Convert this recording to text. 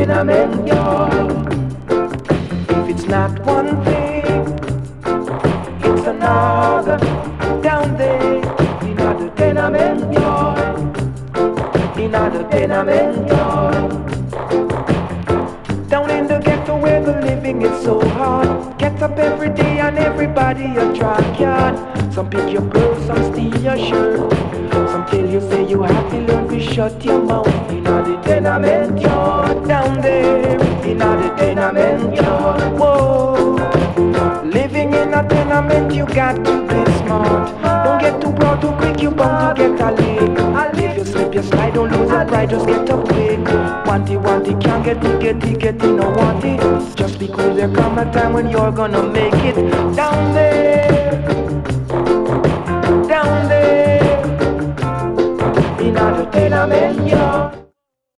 tenement yard. If it's not one thing, it's another. Down there in the tenement yard, in the tenement yard. Down in the ghetto where the living is so hard. Get up every day and everybody a drag yard. Some pick your clothes, some steal your shirt. Some tell you say you have to learn to shut your mouth. In the tenement yard, down there in the tenement yard. Whoa, living in a tenement you got to be smart. Don't get too proud too quick, you bound to get a lick. If you slip you slide, don't lose your pride, just get up quick. Want it, can't get it, no want it. Just because there come a time when you're gonna make it. Down there